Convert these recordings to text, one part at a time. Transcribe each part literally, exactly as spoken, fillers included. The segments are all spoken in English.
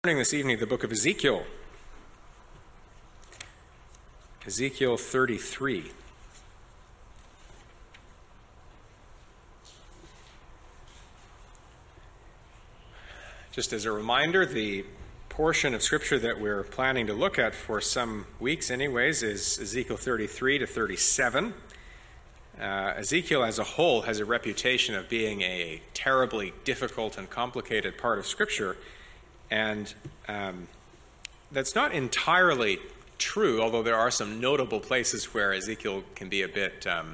Learning this evening the book of Ezekiel. Ezekiel thirty-three. Just as a reminder, the portion of Scripture that we're planning to look at for some weeks anyways is Ezekiel thirty-three to thirty-seven. Uh, Ezekiel as a whole has a reputation of being a terribly difficult and complicated part of Scripture. And um, that's not entirely true, although there are some notable places where Ezekiel can be a bit um,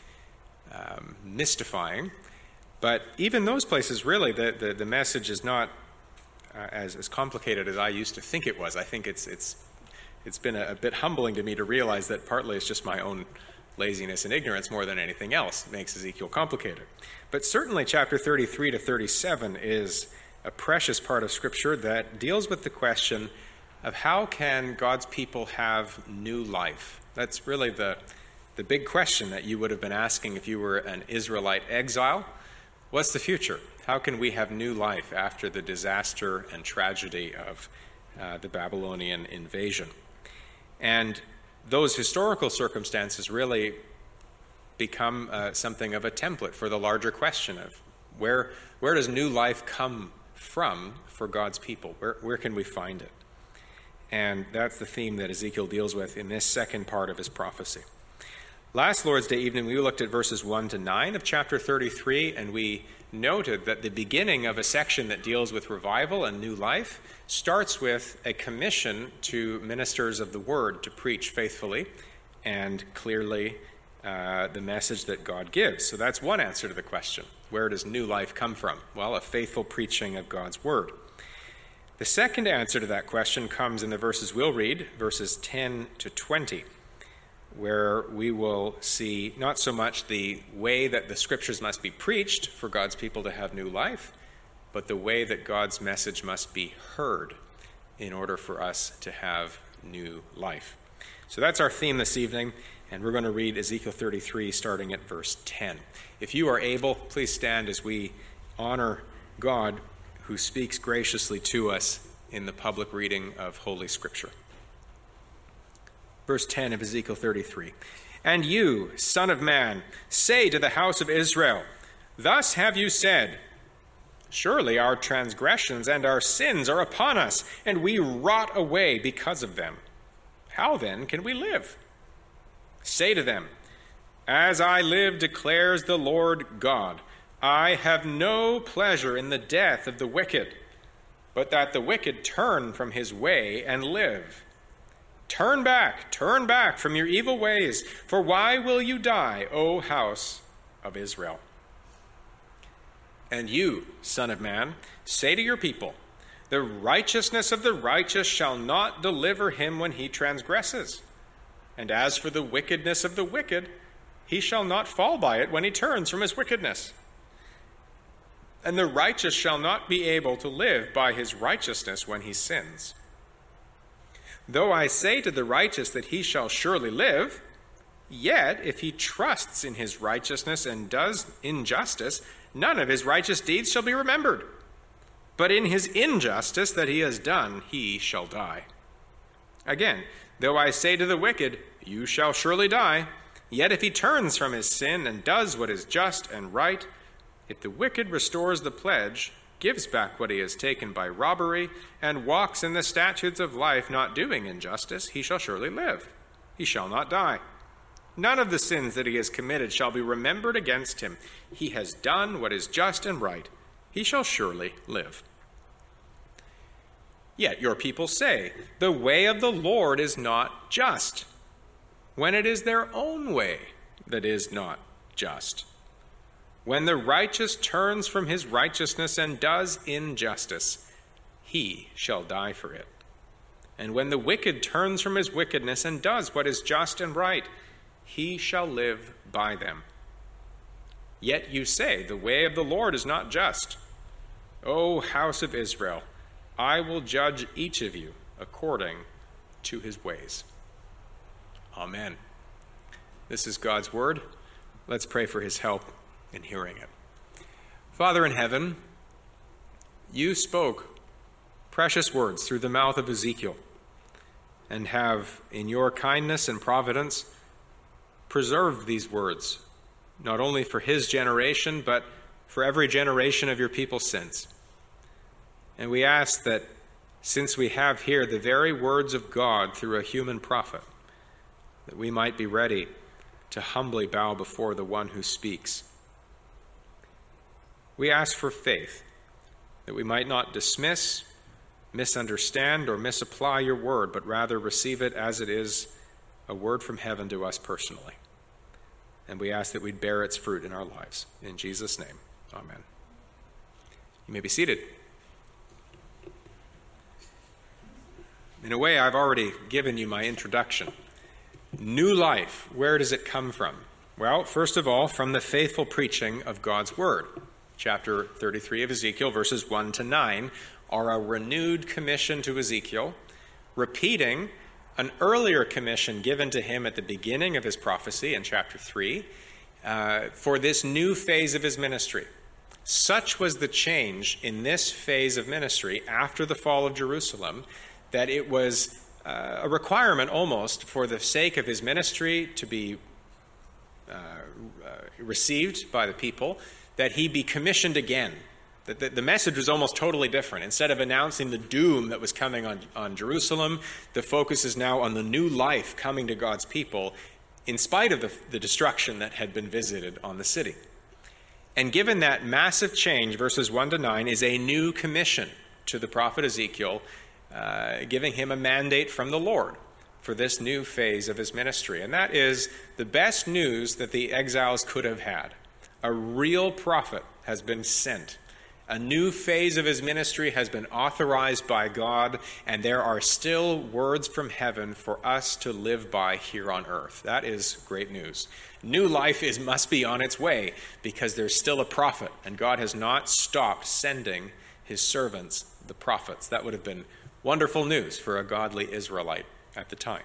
um, mystifying. But even those places, really, the, the, the message is not uh, as, as complicated as I used to think it was. I think it's it's it's been a, a bit humbling to me to realize that partly it's just my own laziness and ignorance more than anything else that makes Ezekiel complicated. But certainly chapter thirty-three to thirty-seven is a precious part of Scripture that deals with the question of how can God's people have new life. That's really the, the big question that you would have been asking if you were an Israelite exile. What's the future? How can we have new life after the disaster and tragedy of uh, the Babylonian invasion? And those historical circumstances really become uh, something of a template for the larger question of where, where does new life come from for God's people? Where, where can we find it? And that's the theme that Ezekiel deals with in this second part of his prophecy. Last Lord's Day evening, we looked at verses one to nine of chapter thirty-three, and we noted that the beginning of a section that deals with revival and new life starts with a commission to ministers of the word to preach faithfully and clearly uh, the message that God gives. So that's one answer to the question. Where does new life come from? Well, a faithful preaching of God's word. The second answer to that question comes in the verses we'll read, verses ten to twenty, where we will see not so much the way that the Scriptures must be preached for God's people to have new life, but the way that God's message must be heard in order for us to have new life. So that's our theme this evening. And we're going to read Ezekiel thirty-three, starting at verse ten. If you are able, please stand as we honor God, who speaks graciously to us in the public reading of Holy Scripture. Verse ten of Ezekiel thirty-three. And you, son of man, say to the house of Israel, thus have you said, surely our transgressions and our sins are upon us, and we rot away because of them. How then can we live? Say to them, as I live, declares the Lord God, I have no pleasure in the death of the wicked, but that the wicked turn from his way and live. Turn back, turn back from your evil ways, for why will you die, O house of Israel? And you, son of man, say to your people, the righteousness of the righteous shall not deliver him when he transgresses. And as for the wickedness of the wicked, he shall not fall by it when he turns from his wickedness. And the righteous shall not be able to live by his righteousness when he sins. Though I say to the righteous that he shall surely live, yet if he trusts in his righteousness and does injustice, none of his righteous deeds shall be remembered. But in his injustice that he has done, he shall die. Again, though I say to the wicked, you shall surely die, yet if he turns from his sin and does what is just and right, if the wicked restores the pledge, gives back what he has taken by robbery, and walks in the statutes of life, not doing injustice, he shall surely live. He shall not die. None of the sins that he has committed shall be remembered against him. He has done what is just and right. He shall surely live. Yet your people say, the way of the Lord is not just, when it is their own way that is not just. When the righteous turns from his righteousness and does injustice, he shall die for it. And when the wicked turns from his wickedness and does what is just and right, he shall live by them. Yet you say, the way of the Lord is not just. O house of Israel, I will judge each of you according to his ways. Amen. This is God's word. Let's pray for his help in hearing it. Father in heaven, you spoke precious words through the mouth of Ezekiel, and have, in your kindness and providence, preserved these words, not only for his generation, but for every generation of your people since. And we ask that, since we have here the very words of God through a human prophet, that we might be ready to humbly bow before the one who speaks. We ask for faith, that we might not dismiss, misunderstand, or misapply your word, but rather receive it as it is, a word from heaven to us personally. And we ask that we'd bear its fruit in our lives. In Jesus' name, amen. You may be seated. In a way, I've already given you my introduction. New life, where does it come from? Well, first of all, from the faithful preaching of God's word. Chapter thirty-three of Ezekiel, verses one to nine, are a renewed commission to Ezekiel, repeating an earlier commission given to him at the beginning of his prophecy in chapter three, uh, for this new phase of his ministry. Such was the change in this phase of ministry after the fall of Jerusalem that it was uh, a requirement almost for the sake of his ministry to be uh, uh, received by the people, that he be commissioned again. That the, the message was almost totally different. Instead of announcing the doom that was coming on, on Jerusalem, the focus is now on the new life coming to God's people in spite of the, the destruction that had been visited on the city. And given that massive change, verses one to nine is a new commission to the prophet Ezekiel, uh, giving him a mandate from the Lord for this new phase of his ministry. And that is the best news that the exiles could have had. A real prophet has been sent. A new phase of his ministry has been authorized by God, and there are still words from heaven for us to live by here on earth. That is great news. New life is must be on its way because there's still a prophet, and God has not stopped sending his servants, the prophets. That would have been wonderful news for a godly Israelite at the time.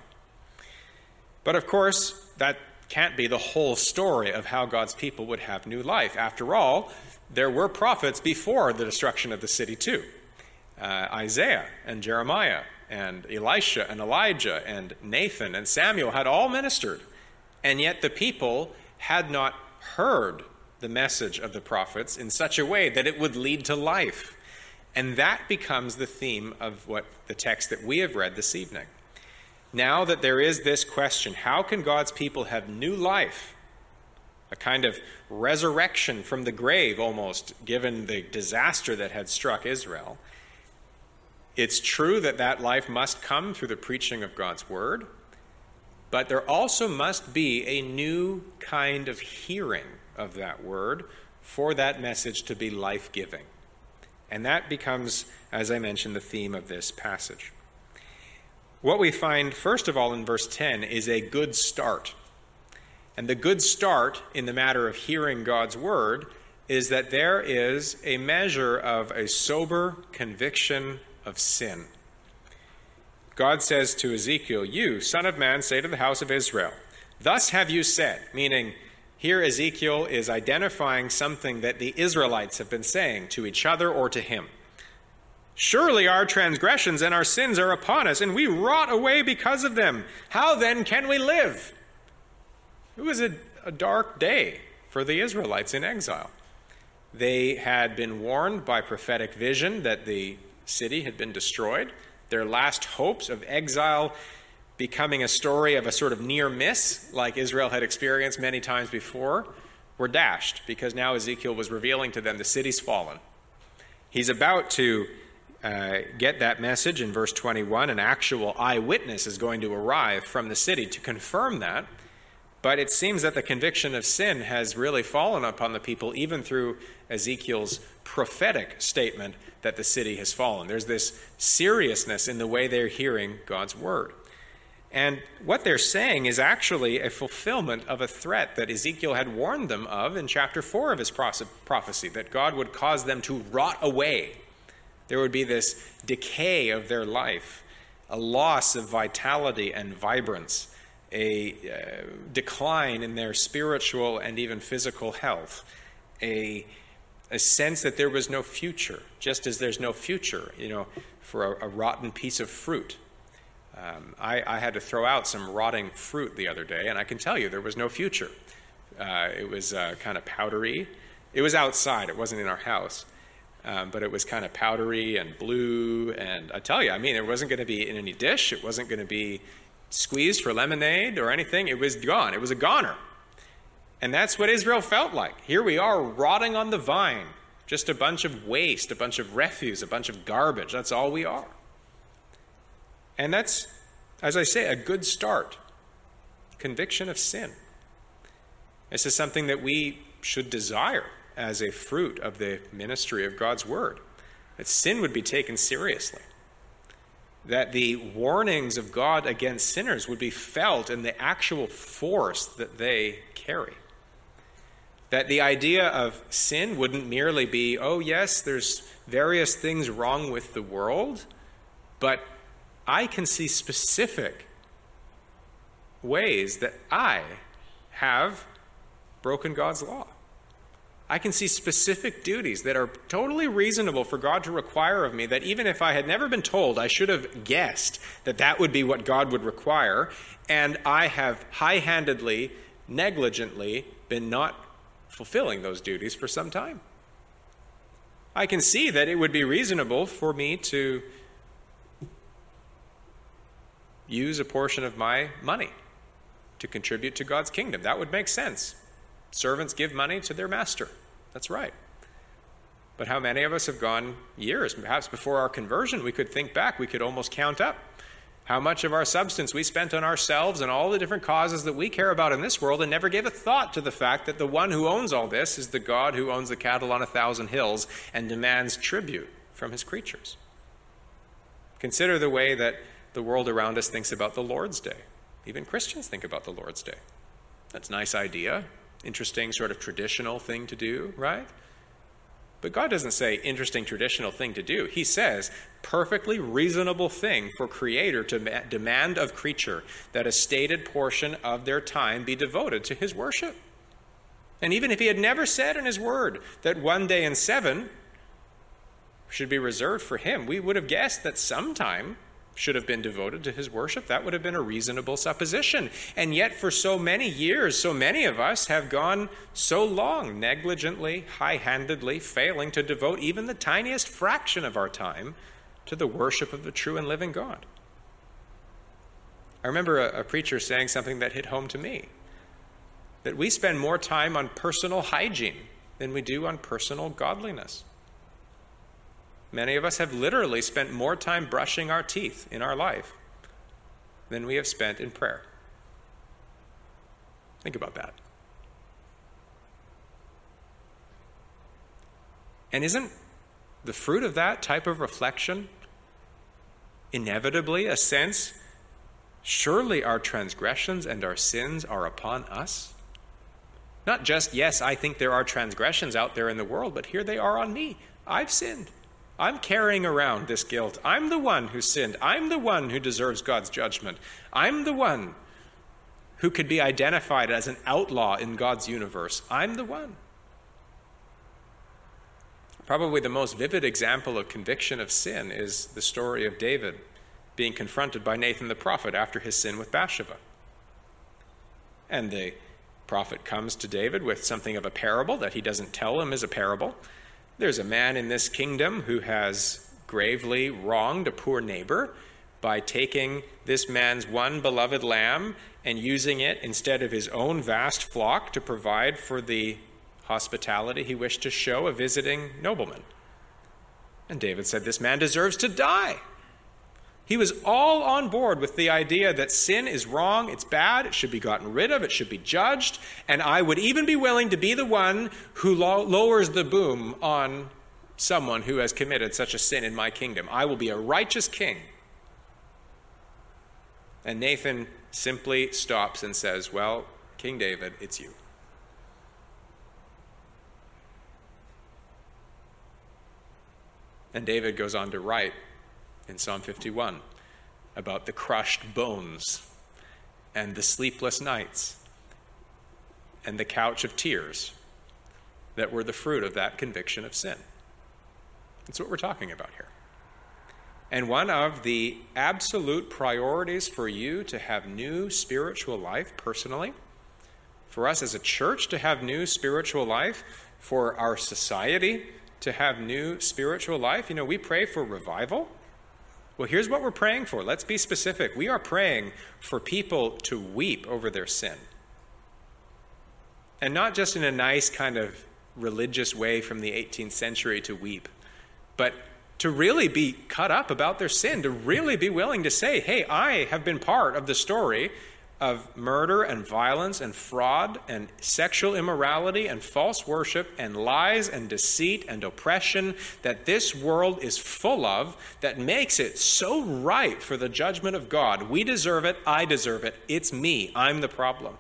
But of course, that can't be the whole story of how God's people would have new life. After all, there were prophets before the destruction of the city too. Uh, Isaiah and Jeremiah and Elisha and Elijah and Nathan and Samuel had all ministered, and yet the people had not heard the message of the prophets in such a way that it would lead to life. And that becomes the theme of what the text that we have read this evening. Now that there is this question, how can God's people have new life? A kind of resurrection from the grave almost, given the disaster that had struck Israel. It's true that that life must come through the preaching of God's word, but there also must be a new kind of hearing of that word for that message to be life-giving. And that becomes, as I mentioned, the theme of this passage. What we find, first of all, in verse ten is a good start. And the good start in the matter of hearing God's word is that there is a measure of a sober conviction of sin. God says to Ezekiel, "You, son of man, say to the house of Israel, thus have you said," meaning here Ezekiel is identifying something that the Israelites have been saying to each other or to him. "Surely our transgressions and our sins are upon us, and we rot away because of them. How then can we live?" It was a, a dark day for the Israelites in exile. They had been warned by prophetic vision that the city had been destroyed. Their last hopes of exile becoming a story of a sort of near miss, like Israel had experienced many times before, were dashed because now Ezekiel was revealing to them the city's fallen. He's about to uh, get that message in verse twenty-one. An actual eyewitness is going to arrive from the city to confirm that. But it seems that the conviction of sin has really fallen upon the people, even through Ezekiel's prophetic statement that the city has fallen. There's this seriousness in the way they're hearing God's word. And what they're saying is actually a fulfillment of a threat that Ezekiel had warned them of in chapter four of his prophecy, that God would cause them to rot away. There would be this decay of their life, a loss of vitality and vibrance, a uh, decline in their spiritual and even physical health, a a sense that there was no future, just as there's no future, you know, for a, a rotten piece of fruit. Um, I, I had to throw out some rotting fruit the other day, and I can tell you there was no future. Uh, it was uh, kind of powdery. It was outside. It wasn't in our house. Um, but it was kind of powdery and blue. And I tell you, I mean, it wasn't going to be in any dish. It wasn't going to be squeezed for lemonade or anything. It was gone. It was a goner. And that's what Israel felt like. Here we are rotting on the vine. Just a bunch of waste, a bunch of refuse, a bunch of garbage. That's all we are. And that's, as I say, a good start. Conviction of sin. This is something that we should desire as a fruit of the ministry of God's word. That sin would be taken seriously. That the warnings of God against sinners would be felt in the actual force that they carry. That the idea of sin wouldn't merely be, oh yes, there's various things wrong with the world, but I can see specific ways that I have broken God's law. I can see specific duties that are totally reasonable for God to require of me, that even if I had never been told, I should have guessed that that would be what God would require, and I have high-handedly, negligently been not fulfilling those duties for some time. I can see that it would be reasonable for me to use a portion of my money to contribute to God's kingdom. That would make sense. Servants give money to their master. That's right. But how many of us have gone years, perhaps before our conversion, we could think back, we could almost count up how much of our substance we spent on ourselves and all the different causes that we care about in this world, and never gave a thought to the fact that the one who owns all this is the God who owns the cattle on a thousand hills and demands tribute from his creatures. Consider the way that the world around us thinks about the Lord's Day. Even Christians think about the Lord's Day. That's a nice idea. Interesting sort of traditional thing to do, right? But God doesn't say interesting traditional thing to do. He says perfectly reasonable thing for Creator to ma- demand of creature that a stated portion of their time be devoted to his worship. And even if he had never said in his word that one day in seven should be reserved for him, we would have guessed that sometime should have been devoted to his worship. That would have been a reasonable supposition. And yet for so many years, so many of us have gone so long, negligently, high-handedly, failing to devote even the tiniest fraction of our time to the worship of the true and living God. I remember a, a preacher saying something that hit home to me, that we spend more time on personal hygiene than we do on personal godliness. Many of us have literally spent more time brushing our teeth in our life than we have spent in prayer. Think about that. And isn't the fruit of that type of reflection inevitably a sense, surely our transgressions and our sins are upon us? Not just, yes, I think there are transgressions out there in the world, but here they are on me. I've sinned. I'm carrying around this guilt. I'm the one who sinned. I'm the one who deserves God's judgment. I'm the one who could be identified as an outlaw in God's universe. I'm the one. Probably the most vivid example of conviction of sin is the story of David being confronted by Nathan the prophet after his sin with Bathsheba. And the prophet comes to David with something of a parable that he doesn't tell him is a parable. There's a man in this kingdom who has gravely wronged a poor neighbor by taking this man's one beloved lamb and using it instead of his own vast flock to provide for the hospitality he wished to show a visiting nobleman. And David said, this man deserves to die. He was all on board with the idea that sin is wrong, it's bad, it should be gotten rid of, it should be judged, and I would even be willing to be the one who lo- lowers the boom on someone who has committed such a sin in my kingdom. I will be a righteous king. And Nathan simply stops and says, well, King David, it's you. And David goes on to write in Psalm fifty-one about the crushed bones and the sleepless nights and the couch of tears that were the fruit of that conviction of sin. That's what we're talking about here. And one of the absolute priorities for you to have new spiritual life personally, for us as a church to have new spiritual life, for our society to have new spiritual life, you know, we pray for revival. Well, here's what we're praying for. Let's be specific. We are praying for people to weep over their sin. And not just in a nice kind of religious way from the eighteenth century to weep, but to really be cut up about their sin, to really be willing to say, hey, I have been part of the story of murder and violence and fraud and sexual immorality and false worship and lies and deceit and oppression that this world is full of, that makes it so ripe for the judgment of God. We deserve it. I deserve it. It's me. I'm the problem.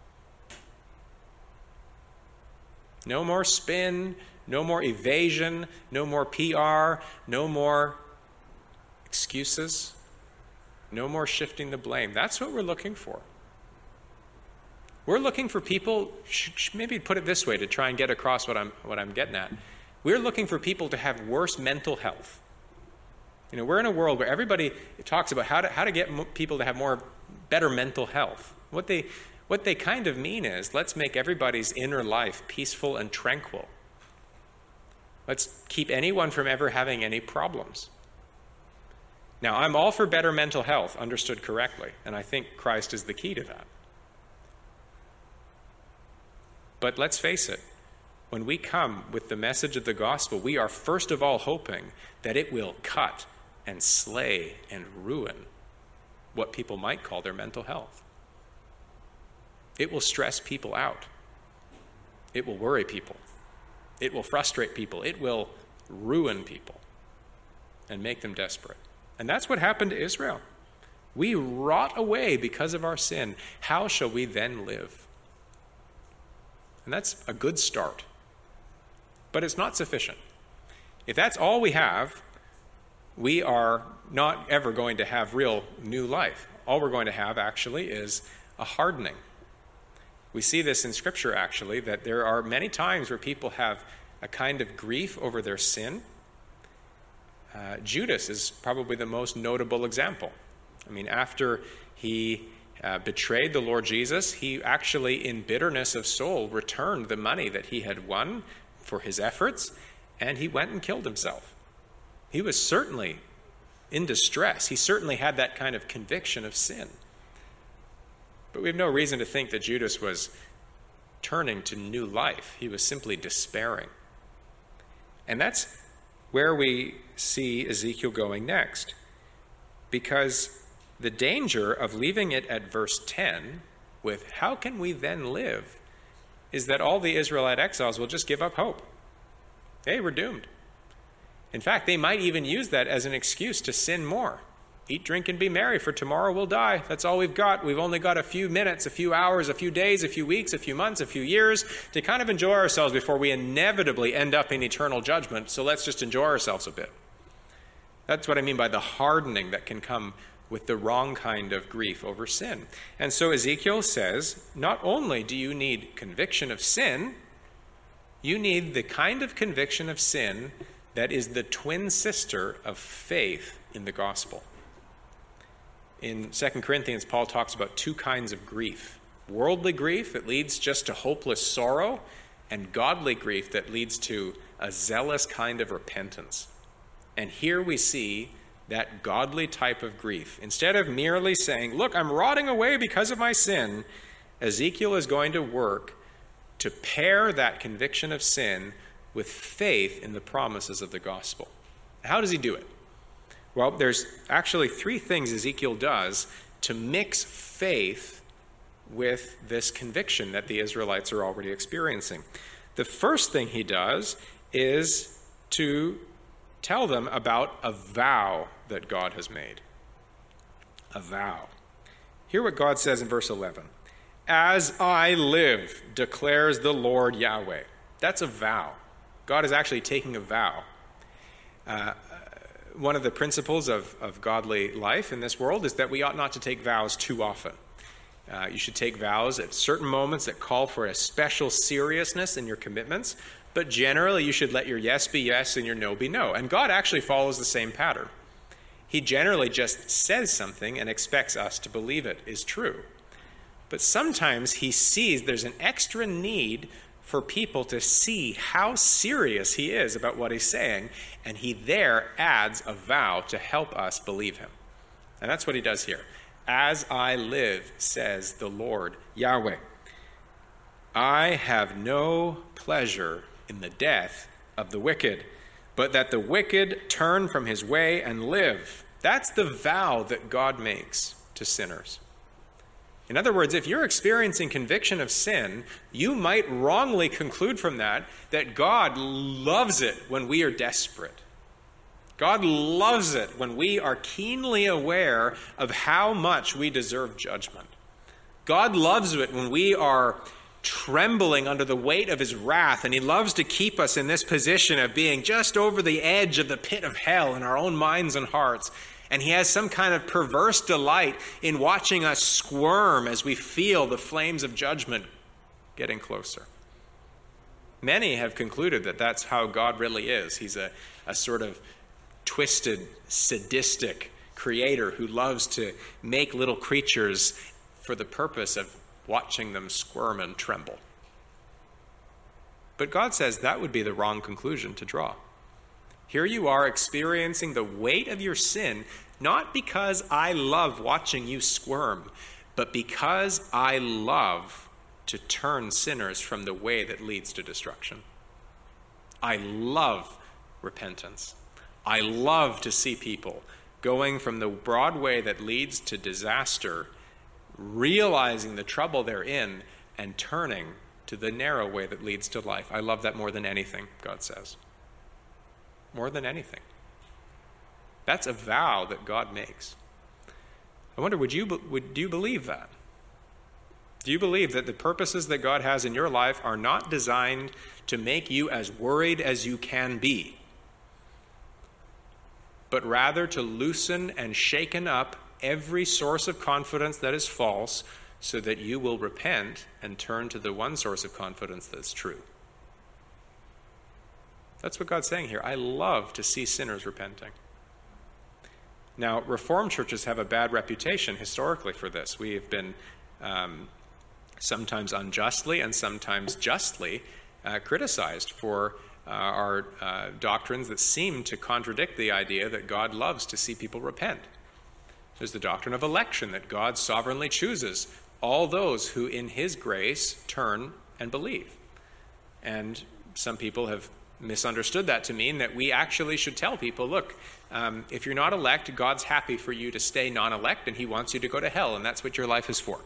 No more spin, no more evasion, no more P R, no more excuses. No more shifting the blame. That's what we're looking for. We're looking for people, maybe put it this way to try and get across what I'm what I'm getting at. We're looking for people to have worse mental health. You know, we're in a world where everybody talks about how to how to get people to have more better mental health. What they what they kind of mean is, let's make everybody's inner life peaceful and tranquil. Let's keep anyone from ever having any problems. Now, I'm all for better mental health, understood correctly, and I think Christ is the key to that. But let's face it, when we come with the message of the gospel, we are first of all hoping that it will cut and slay and ruin what people might call their mental health. It will stress people out. It will worry people. It will frustrate people. It will ruin people and make them desperate. And that's what happened to Israel. We rot away because of our sin. How shall we then live? And that's a good start. But it's not sufficient. If that's all we have, we are not ever going to have real new life. All we're going to have, actually, is a hardening. We see this in Scripture, actually, that there are many times where people have a kind of grief over their sin. Uh, Judas is probably the most notable example. I mean, after he uh, betrayed the Lord Jesus, he actually, in bitterness of soul, returned the money that he had won for his efforts, and he went and killed himself. He was certainly in distress. He certainly had that kind of conviction of sin. But we have no reason to think that Judas was turning to new life. He was simply despairing. And that's where we see Ezekiel going next. Because the danger of leaving it at verse ten with, how can we then live, is that all the Israelite exiles will just give up hope. Hey, we're doomed. In fact, they might even use that as an excuse to sin more. Eat, drink, and be merry, for tomorrow we'll die. That's all we've got. We've only got a few minutes, a few hours, a few days, a few weeks, a few months, a few years to kind of enjoy ourselves before we inevitably end up in eternal judgment. So let's just enjoy ourselves a bit. That's what I mean by the hardening that can come with the wrong kind of grief over sin. And so Ezekiel says, not only do you need conviction of sin, you need the kind of conviction of sin that is the twin sister of faith in the gospel. In Second Corinthians, Paul talks about two kinds of grief. Worldly grief that leads just to hopeless sorrow, and godly grief that leads to a zealous kind of repentance. And here we see that godly type of grief. Instead of merely saying, look, I'm rotting away because of my sin, Ezekiel is going to work to pair that conviction of sin with faith in the promises of the gospel. How does he do it? Well, there's actually three things Ezekiel does to mix faith with this conviction that the Israelites are already experiencing. The first thing he does is to tell them about a vow that God has made. A vow. Hear what God says in verse eleven. As I live, declares the Lord Yahweh. That's a vow. God is actually taking a vow. Uh, One of the principles of, of godly life in this world is that we ought not to take vows too often. Uh, you should take vows at certain moments that call for a special seriousness in your commitments, but generally you should let your yes be yes and your no be no. And God actually follows the same pattern. He generally just says something and expects us to believe it is true. But sometimes he sees there's an extra need for people to see how serious he is about what he's saying, and he there adds a vow to help us believe him. And that's what he does here. As I live, says the Lord Yahweh, I have no pleasure in the death of the wicked, but that the wicked turn from his way and live. That's the vow that God makes to sinners. In other words, if you're experiencing conviction of sin, you might wrongly conclude from that that God loves it when we are desperate. God loves it when we are keenly aware of how much we deserve judgment. God loves it when we are trembling under the weight of his wrath, and he loves to keep us in this position of being just over the edge of the pit of hell in our own minds and hearts. And he has some kind of perverse delight in watching us squirm as we feel the flames of judgment getting closer. Many have concluded that that's how God really is. He's a, a sort of twisted, sadistic creator who loves to make little creatures for the purpose of watching them squirm and tremble. But God says that would be the wrong conclusion to draw. Here you are experiencing the weight of your sin, not because I love watching you squirm, but because I love to turn sinners from the way that leads to destruction. I love repentance. I love to see people going from the broad way that leads to disaster, realizing the trouble they're in, and turning to the narrow way that leads to life. I love that more than anything, God says. More than anything. That's a vow that God makes. I wonder, would you, would, do you believe that? Do you believe that the purposes that God has in your life are not designed to make you as worried as you can be, but rather to loosen and shaken up every source of confidence that is false, so that you will repent and turn to the one source of confidence that's true? That's what God's saying here. I love to see sinners repenting. Now, Reformed churches have a bad reputation historically for this. We have been um, sometimes unjustly and sometimes justly uh, criticized for uh, our uh, doctrines that seem to contradict the idea that God loves to see people repent. There's the doctrine of election, that God sovereignly chooses all those who in his grace turn and believe. And some people have misunderstood that to mean that we actually should tell people, look, um, if you're not elect, God's happy for you to stay non-elect, and he wants you to go to hell, and that's what your life is for.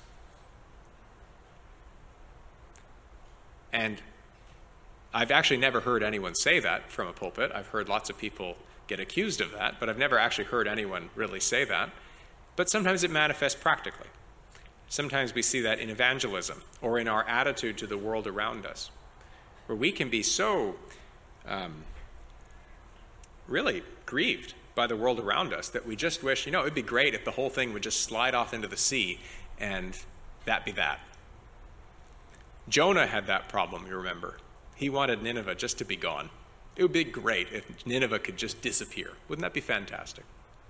And I've actually never heard anyone say that from a pulpit. I've heard lots of people get accused of that, but I've never actually heard anyone really say that. But sometimes it manifests practically. Sometimes we see that in evangelism or in our attitude to the world around us, where we can be so um, really grieved by the world around us that we just wish, you know, it'd be great if the whole thing would just slide off into the sea and that be that. Jonah had that problem, you remember. He wanted Nineveh just to be gone. It would be great if Nineveh could just disappear. Wouldn't that be fantastic?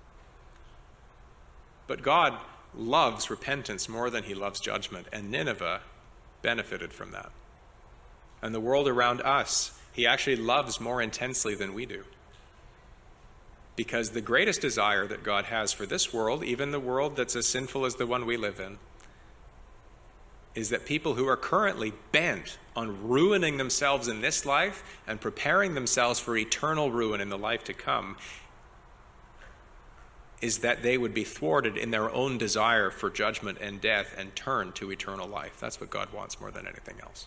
But God loves repentance more than he loves judgment, and Nineveh benefited from that. And the world around us, he actually loves more intensely than we do. Because the greatest desire that God has for this world, even the world that's as sinful as the one we live in, is that people who are currently bent on ruining themselves in this life and preparing themselves for eternal ruin in the life to come, is that they would be thwarted in their own desire for judgment and death and turn to eternal life. That's what God wants more than anything else.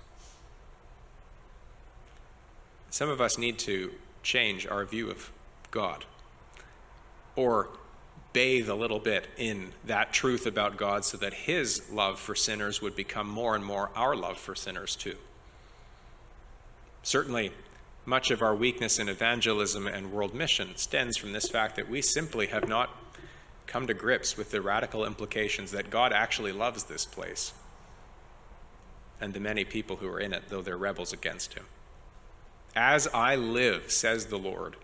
Some of us need to change our view of God, or bathe a little bit in that truth about God so that his love for sinners would become more and more our love for sinners too. Certainly, much of our weakness in evangelism and world mission stems from this fact that we simply have not come to grips with the radical implications that God actually loves this place and the many people who are in it, though they're rebels against him. As I live, says the Lord,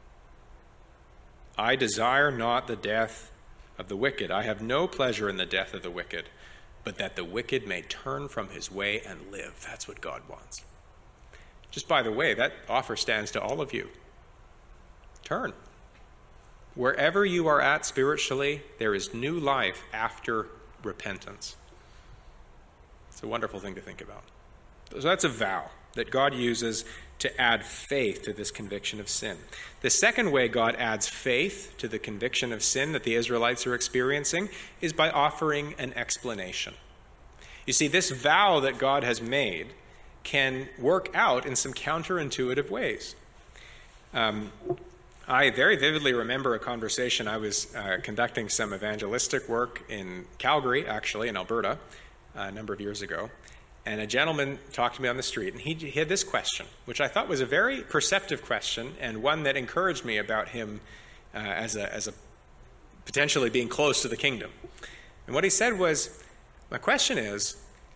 I desire not the death of the wicked. I have no pleasure in the death of the wicked, but that the wicked may turn from his way and live. That's what God wants. Just by the way, that offer stands to all of you. Turn. Wherever you are at spiritually, there is new life after repentance. It's a wonderful thing to think about. So that's a vow that God uses to add faith to this conviction of sin. The second way God adds faith to the conviction of sin that the Israelites are experiencing is by offering an explanation. You see, this vow that God has made can work out in some counterintuitive ways. Um, I very vividly remember a conversation. I was uh, conducting some evangelistic work in Calgary, actually, in Alberta, uh, a number of years ago. And a gentleman talked to me on the street, and he, he had this question, which I thought was a very perceptive question and one that encouraged me about him uh, as a, as a potentially being close to the kingdom. And what he said was, my question is,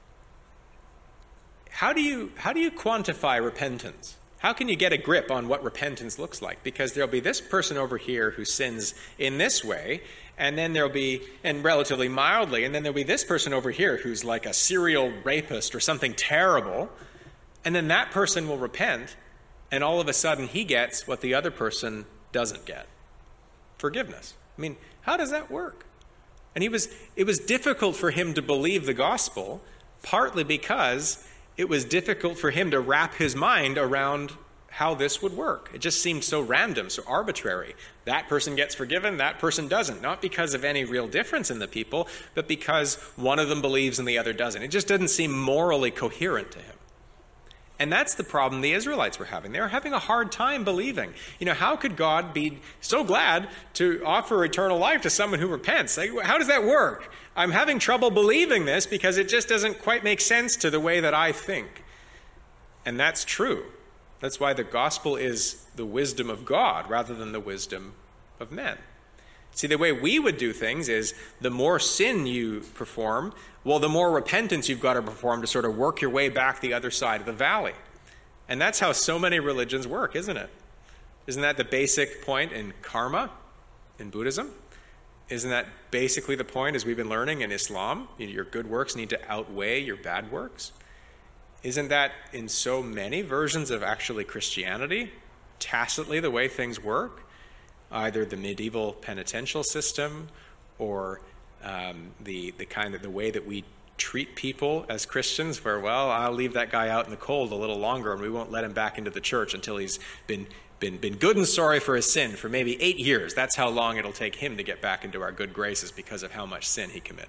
how do you, how do you quantify repentance? How can you get a grip on what repentance looks like? Because there'll be this person over here who sins in this way, and then there'll be, and relatively mildly, and then there'll be this person over here who's like a serial rapist or something terrible, and then that person will repent, and all of a sudden he gets what the other person doesn't get. Forgiveness. I mean, how does that work? And he was, it was difficult for him to believe the gospel, partly because it was difficult for him to wrap his mind around how this would work. It just seemed so random, so arbitrary. That person gets forgiven, that person doesn't. Not because of any real difference in the people, but because one of them believes and the other doesn't. It just didn't seem morally coherent to him. And that's the problem the Israelites were having. They were having a hard time believing. You know, how could God be so glad to offer eternal life to someone who repents? Like, how does that work? I'm having trouble believing this because it just doesn't quite make sense to the way that I think. And that's true. That's why the gospel is the wisdom of God rather than the wisdom of men. See, the way we would do things is the more sin you perform, well, the more repentance you've got to perform to sort of work your way back the other side of the valley. And that's how so many religions work, isn't it? Isn't that the basic point in karma in Buddhism? Isn't that basically the point, as we've been learning in Islam? Your good works need to outweigh your bad works. Isn't that in so many versions of actually Christianity, tacitly the way things work? Either the medieval penitential system or um, the the kind of the way that we treat people as Christians, where, well, I'll leave that guy out in the cold a little longer and we won't let him back into the church until he's been been been good and sorry for his sin for maybe eight years. That's how long it'll take him to get back into our good graces because of how much sin he committed.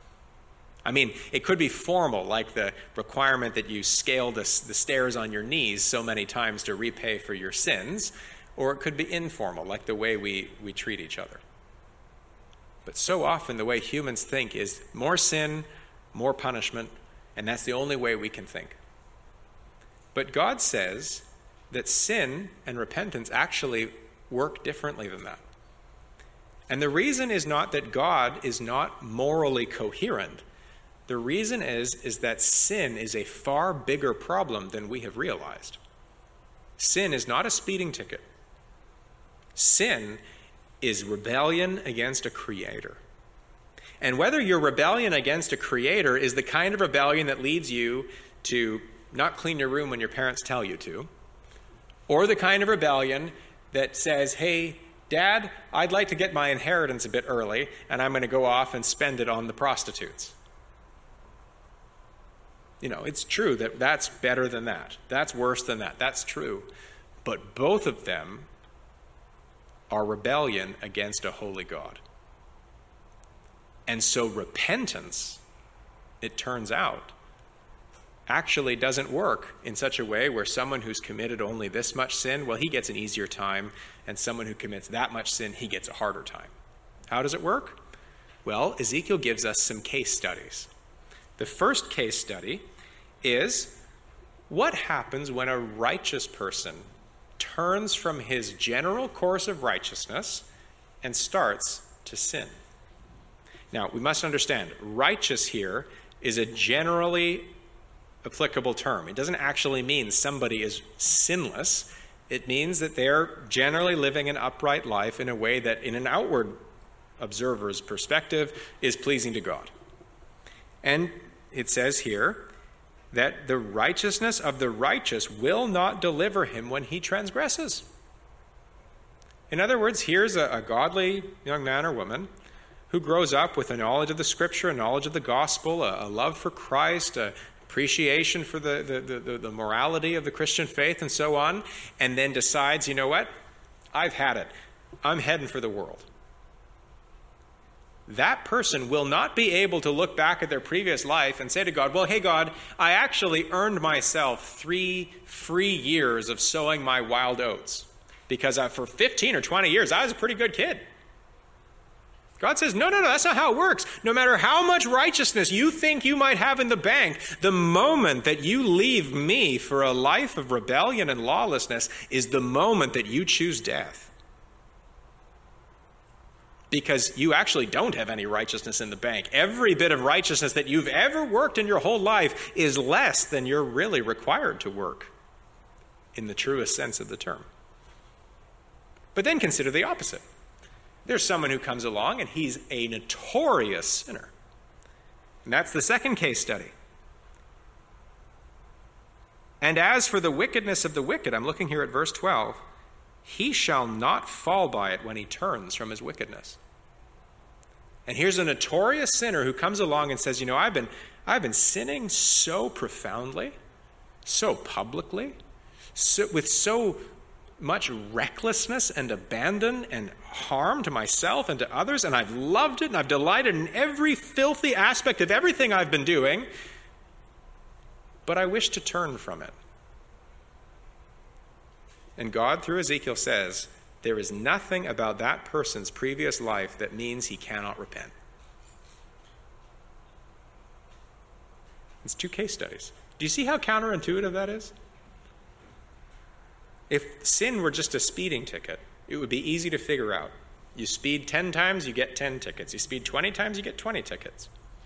I mean, it could be formal, like the requirement that you scale the, the stairs on your knees so many times to repay for your sins, or it could be informal, like the way we, we treat each other. But so often the way humans think is more sin, more punishment, and that's the only way we can think. But God says that sin and repentance actually work differently than that. And the reason is not that God is not morally coherent. The reason is, is that sin is a far bigger problem than we have realized. Sin is not a speeding ticket. Sin is rebellion against a creator. And whether your rebellion against a creator is the kind of rebellion that leads you to not clean your room when your parents tell you to, or the kind of rebellion that says, hey, Dad, I'd like to get my inheritance a bit early, and I'm going to go off and spend it on the prostitutes. You know, it's true that that's better than that. That's worse than that. That's true. But both of them are rebellion against a holy God. And so repentance, it turns out, actually doesn't work in such a way where someone who's committed only this much sin, well, he gets an easier time, and someone who commits that much sin, he gets a harder time. How does it work? Well, Ezekiel gives us some case studies. The first case study is what happens when a righteous person turns from his general course of righteousness and starts to sin. Now, we must understand, righteous here is a generally applicable term. It doesn't actually mean somebody is sinless. It means that they're generally living an upright life in a way that, in an outward observer's perspective, is pleasing to God. And it says here that the righteousness of the righteous will not deliver him when he transgresses. In other words, here's a, a godly young man or woman who grows up with a knowledge of the Scripture, a knowledge of the gospel, a, a love for Christ, a appreciation for the, the, the, the morality of the Christian faith and so on, and then decides, you know what, I've had it. I'm heading for the world. That person will not be able to look back at their previous life and say to God, well, hey, God, I actually earned myself three free years of sowing my wild oats because I, for fifteen or twenty years, I was a pretty good kid. God says, no, no, no, that's not how it works. No matter how much righteousness you think you might have in the bank, the moment that you leave me for a life of rebellion and lawlessness is the moment that you choose death. Because you actually don't have any righteousness in the bank. Every bit of righteousness that you've ever worked in your whole life is less than you're really required to work in the truest sense of the term. But then consider the opposite. There's someone who comes along and he's a notorious sinner. And that's the second case study. And as for the wickedness of the wicked, I'm looking here at verse twelve, he shall not fall by it when he turns from his wickedness. And here's a notorious sinner who comes along and says, you know, I've been, I've been sinning so profoundly, so publicly, so, with so much recklessness and abandon and harm to myself and to others, and I've loved it and I've delighted in every filthy aspect of everything I've been doing, but I wish to turn from it. And God, through Ezekiel, says, there is nothing about that person's previous life that means he cannot repent. It's two case studies. Do you see how counterintuitive that is? If sin were just a speeding ticket, it would be easy to figure out. You speed ten times, you get ten tickets. You speed twenty times, you get twenty tickets.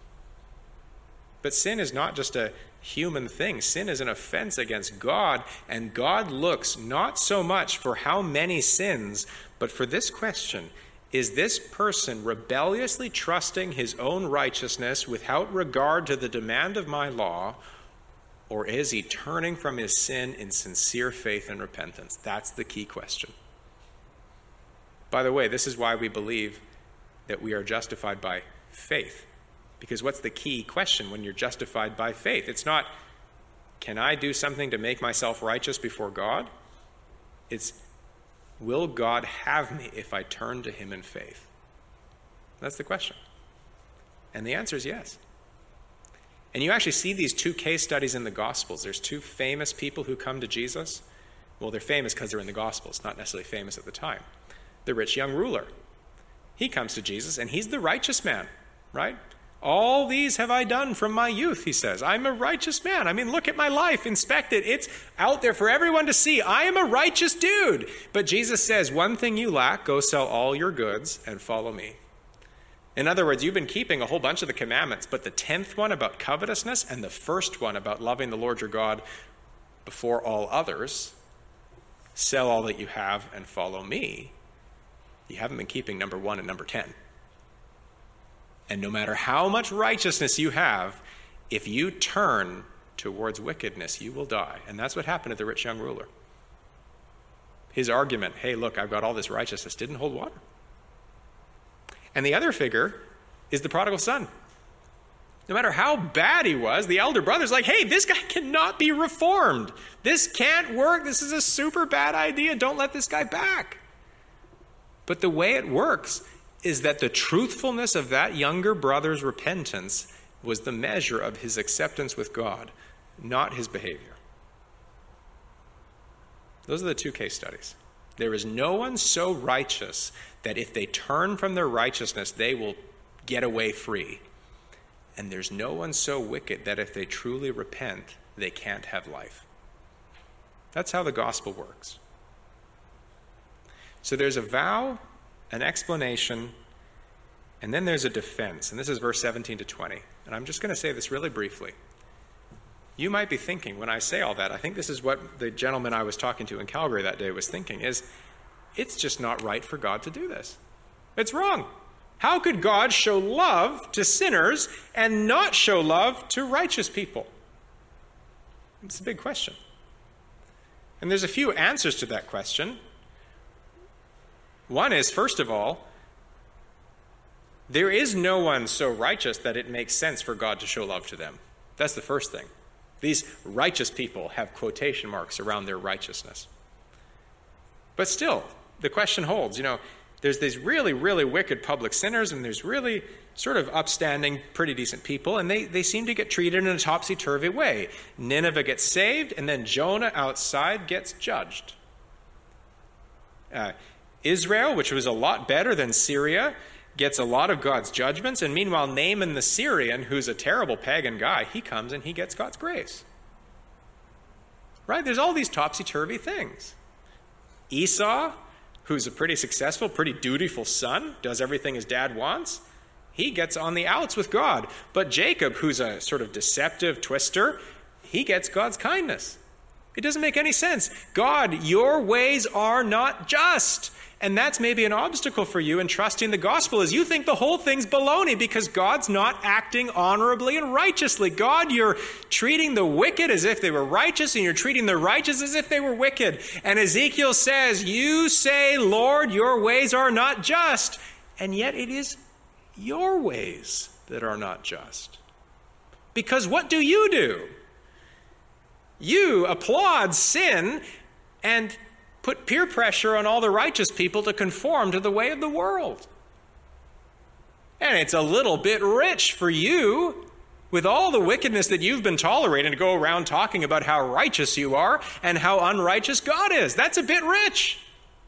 But sin is not just a human thing. Sin is an offense against God, and God looks not so much for how many sins, but for this question: is this person rebelliously trusting his own righteousness without regard to the demand of my law, or is he turning from his sin in sincere faith and repentance? That's the key question. By the way, this is why we believe that we are justified by faith. Because what's the key question when you're justified by faith? It's not, can I do something to make myself righteous before God? It's, will God have me if I turn to him in faith? That's the question. And the answer is yes. And you actually see these two case studies in the Gospels. There's two famous people who come to Jesus. Well, they're famous because they're in the Gospels, not necessarily famous at the time. The rich young ruler. He comes to Jesus, and he's the righteous man, right? All these have I done from my youth, he says. I'm a righteous man. I mean, look at my life. Inspect it. It's out there for everyone to see. I am a righteous dude. But Jesus says, one thing you lack, go sell all your goods and follow me. In other words, you've been keeping a whole bunch of the commandments, but the tenth one about covetousness and the first one about loving the Lord your God before all others, sell all that you have and follow me. You haven't been keeping number one and number ten. And no matter how much righteousness you have, if you turn towards wickedness, you will die. And that's what happened to the rich young ruler. His argument, hey, look, I've got all this righteousness, didn't hold water. And the other figure is the prodigal son. No matter how bad he was, the elder brother's like, hey, this guy cannot be reformed. This can't work. This is a super bad idea. Don't let this guy back. But the way it works is that the truthfulness of that younger brother's repentance was the measure of his acceptance with God, not his behavior. Those are the two case studies. There is no one so righteous that if they turn from their righteousness, they will get away free. And there's no one so wicked that if they truly repent, they can't have life. That's how the gospel works. So there's a vow, an explanation, And then there's a defense, and this is verse seventeen to twenty. And I'm just going to say this really briefly. You might be thinking, when I say all that, I think this is what the gentleman I was talking to in Calgary that day was thinking, is it's just not right for God to do this. It's wrong. How could God show love to sinners and not show love to righteous people? It's a big question. And there's a few answers to that question. One is, first of all, there is no one so righteous that it makes sense for God to show love to them. That's the first thing. These righteous people have quotation marks around their righteousness. But still, the question holds. You know, there's these really, really wicked public sinners, and there's really sort of upstanding, pretty decent people, and they, they seem to get treated in a topsy-turvy way. Nineveh gets saved, and then Jonah outside gets judged. Uh, Israel, which was a lot better than Syria, gets a lot of God's judgments, and meanwhile Naaman the Syrian, who's a terrible pagan guy, he comes and he gets God's grace. Right? There's all these topsy-turvy things. Esau, who's a pretty successful, pretty dutiful son, does everything his dad wants, he gets on the outs with God. But Jacob, who's a sort of deceptive twister, he gets God's kindness. It doesn't make any sense. God, your ways are not just. And that's maybe an obstacle for you in trusting the gospel, is you think the whole thing's baloney because God's not acting honorably and righteously. God, you're treating the wicked as if they were righteous, and you're treating the righteous as if they were wicked. And Ezekiel says, you say, Lord, your ways are not just. And yet it is your ways that are not just. Because what do you do? You applaud sin and put peer pressure on all the righteous people to conform to the way of the world. And it's a little bit rich for you, with all the wickedness that you've been tolerating, to go around talking about how righteous you are and how unrighteous God is. That's a bit rich.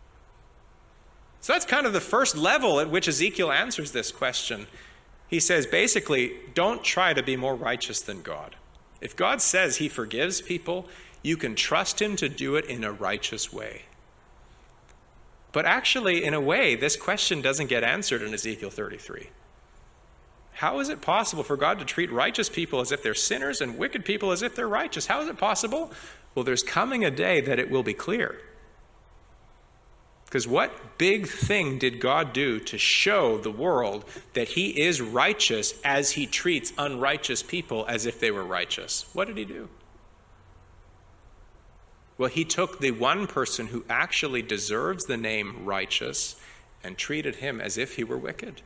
So that's kind of the first level at which Ezekiel answers this question. He says, basically, don't try to be more righteous than God. If God says he forgives people, you can trust him to do it in a righteous way. But actually, in a way, this question doesn't get answered in Ezekiel thirty-three. How is it possible for God to treat righteous people as if they're sinners and wicked people as if they're righteous? How is it possible? Well, there's coming a day that it will be clear. Because what big thing did God do to show the world that he is righteous as he treats unrighteous people as if they were righteous? What did he do? Well, he took the one person who actually deserves the name righteous and treated him as if he were wicked.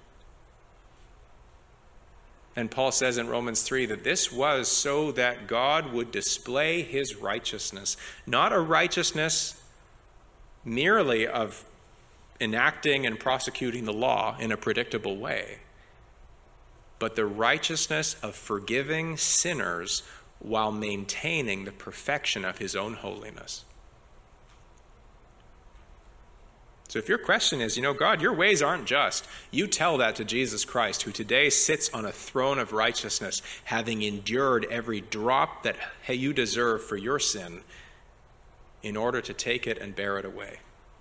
And Paul says in Romans three that this was so that God would display his righteousness, not a righteousness merely of enacting and prosecuting the law in a predictable way, but the righteousness of forgiving sinners while maintaining the perfection of his own holiness. So if your question is, you know, God, your ways aren't just, you tell that to Jesus Christ, who today sits on a throne of righteousness, having endured every drop that you deserve for your sin, in order to take it and bear it away.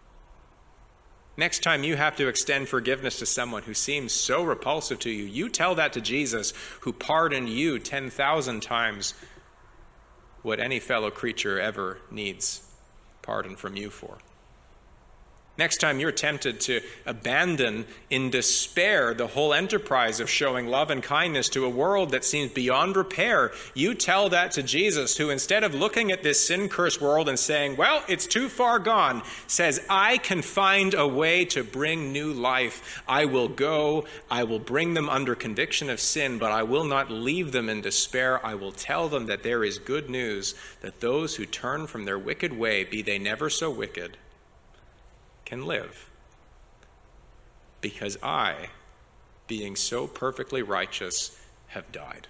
Next time you have to extend forgiveness to someone who seems so repulsive to you, you tell that to Jesus, who pardoned you ten thousand times what any fellow creature ever needs pardon from you for. Next time you're tempted to abandon in despair the whole enterprise of showing love and kindness to a world that seems beyond repair, you tell that to Jesus, who instead of looking at this sin-cursed world and saying, well, it's too far gone, says, I can find a way to bring new life. I will go, I will bring them under conviction of sin, but I will not leave them in despair. I will tell them that there is good news, that those who turn from their wicked way, be they never so wicked, can live, because I, being so perfectly righteous, have died.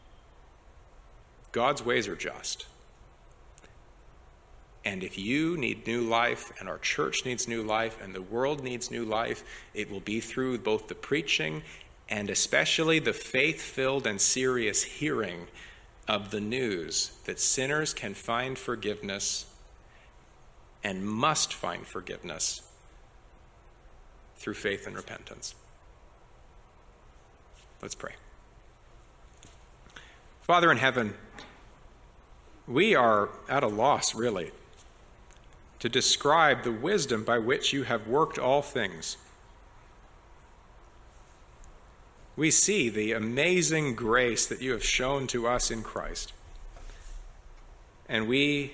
God's ways are just. And if you need new life, and our church needs new life, and the world needs new life, it will be through both the preaching and especially the faith-filled and serious hearing of the news that sinners can find forgiveness and must find forgiveness through faith and repentance. Let's pray. Father in heaven, we are at a loss, really, to describe the wisdom by which you have worked all things. We see the amazing grace that you have shown to us in Christ. And we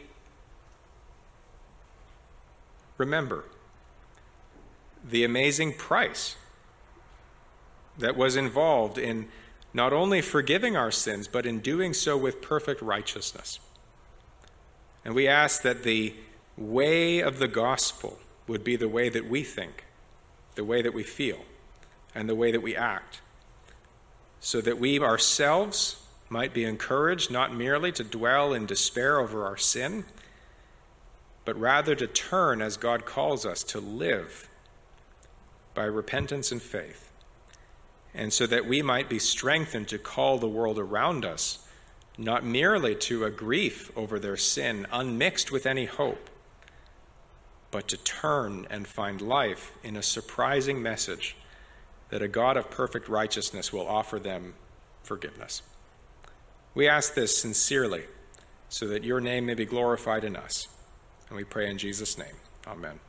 remember the amazing price that was involved in not only forgiving our sins, but in doing so with perfect righteousness. And we ask that the way of the gospel would be the way that we think, the way that we feel, and the way that we act, so that we ourselves might be encouraged not merely to dwell in despair over our sin, but rather to turn as God calls us to live by repentance and faith, and so that we might be strengthened to call the world around us not merely to a grief over their sin unmixed with any hope, but to turn and find life in a surprising message that a God of perfect righteousness will offer them forgiveness. We ask this sincerely so that your name may be glorified in us. And we pray in Jesus' name. Amen.